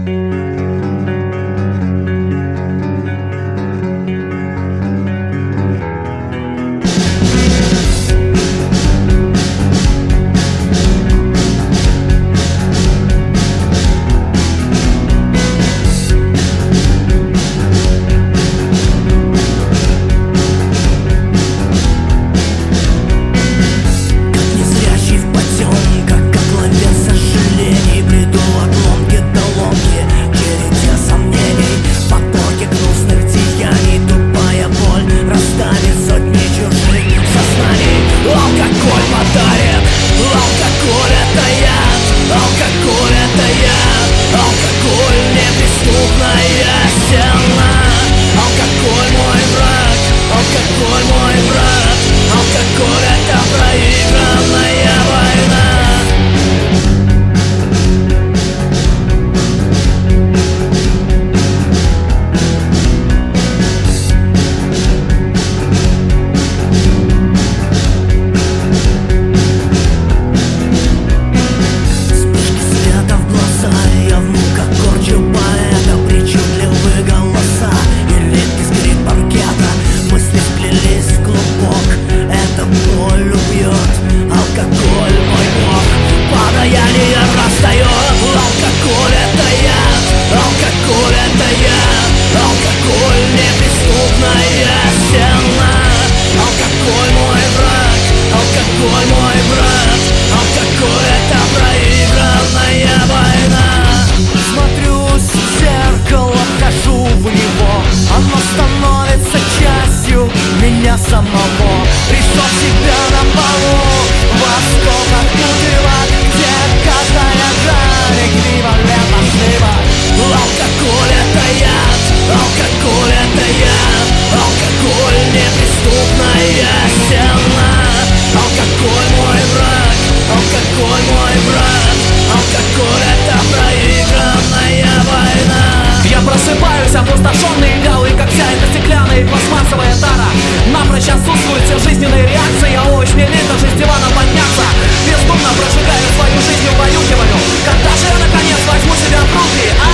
Самого пришел себя на полу, во сколько бутылок, где каждая грань эквивалентна сливок. Алкоголь это яд, алкоголь это яд, алкоголь неприступная стена. Алкоголь мой враг, алкоголь мой брат, алкоголь это проигранная война. Я просыпаюсь опустошенный, вялый, как вся эта стеклянная и пластмассовая тара. Напрочь отсутствует вся жизненная реакция. Овощ мне лень даже с дивана подняться. Бездумно прожигаю свою жизнь, убаюкиваю. Когда же я наконец возьму себя в руки, а?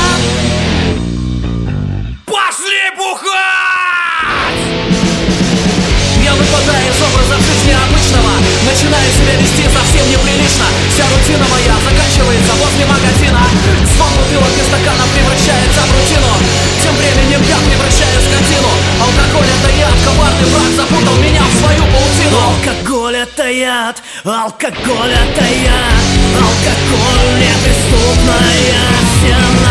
Пошли бухать! Я выпадаю из образа жизни обычного, начинаю себя вести совсем неприлично. Вся рутина моя заканчивается возле магазина. Звон бутылок и стакана превращается в рутину. Тем временем я превращаю в скотину. Алкоголь это яд, коварный враг запутал меня в свою паутину. Алкоголь это яд, алкоголь это яд, алкоголь неприступная стена.